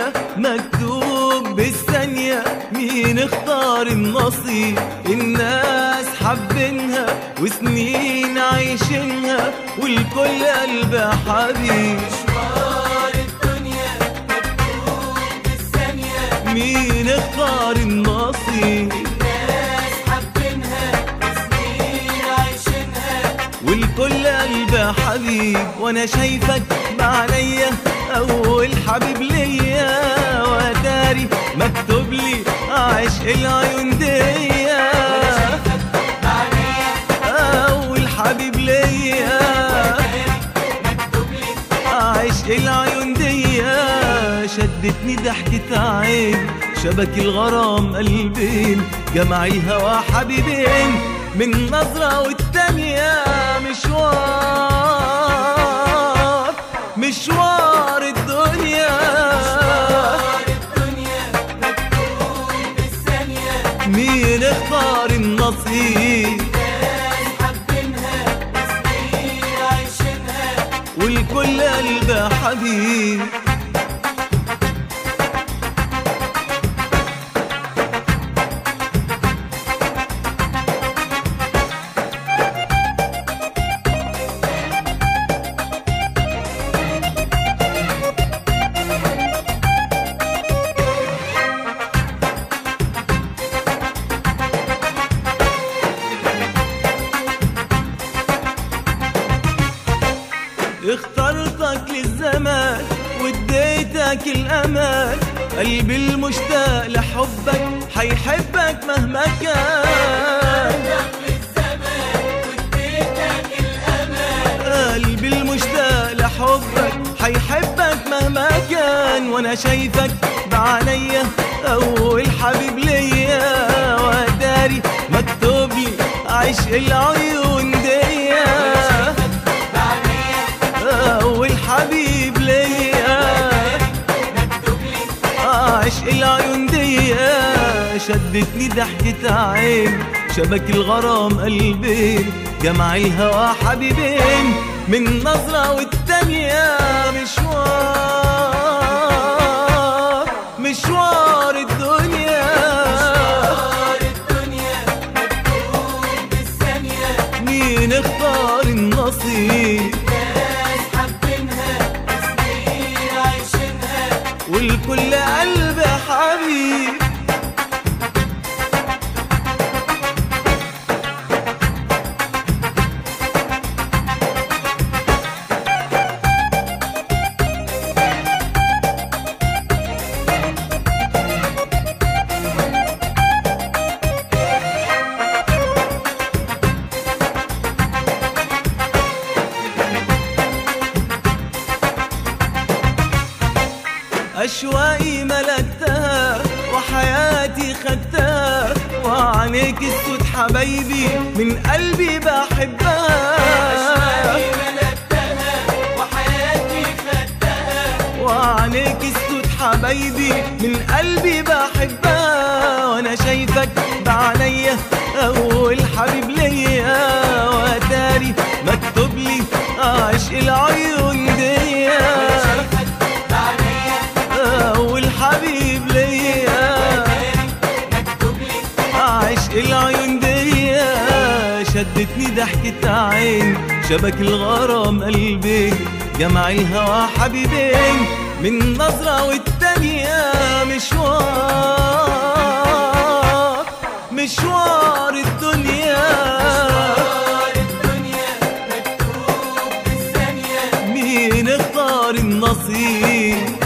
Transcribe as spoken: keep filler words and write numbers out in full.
الدنيا مكتوب بالثانية، مين اختار النصيب؟ الناس حابينها وسنين عايشينها والكل قلب حبيب. مشوار الدنيا مكتوب بالثانية، مين اختار النصيب؟ الناس حابينها وسنين عايشينها والكل قلب حبيب. وانا شايفك بعليا اول حبيب ليا، وداري مكتوب لي عشق العيون ديا. اول حبيب ليا مكتوب لي عشق العيون ديا. شدتني ضحكة عين، شبك الغرام قلبين، جمع الهوى حبيبين، من نظرة والتانية مشوار مشوار الدنيا. مشوار الدنيا مكتوب بالثانية، مين اختار النصيب؟ ناس حابينها وسنين عايشينها والكل قلب حبيب. اخترتك للزمان واديتك الامان، قلبي المشتاق لحبك حيحبك مهما كان. قلبي المشتاق لحبك حيحبك مهما كان. وانا شايفك بعليا اول حبيب ليا، وداري مكتوب لي عشق العيون ديا. اول حبيب ليا مكتوب لي عشق العيون ديا. شدتني ضحكة عين، شبك الغرام قلبين، جمع الهوى حبيبين، من نظرة والتانية مشوار مشوار الدنيا. مشوار الدنيا مكتوب بالثانية، مين اختار النصيب؟ ناس حابينها وسنين عايشينها والكل قلب حبيب. أشواقي ملكتها وحياتي خدتها، وعنيك السود حبايبي من قلبي بحبها. أشواقي ملكتها وحياتي خدتها، وعنيك السود حبايبي من قلبي بحبها. وانا شايفك بعليا اول حبيب ليا، وداري مكتوب لي عشق العيون ديا. اول حبيب ليا مكتوب لي عشق العيون ديا. شدتني ضحكة عين، شبك الغرام قلبين، جمع الهوى حبيبين، من نظرة والتانية مشوار مشوار الدنيا. مشوار الدنيا مكتوب بالثانية، مين اختار النصيب؟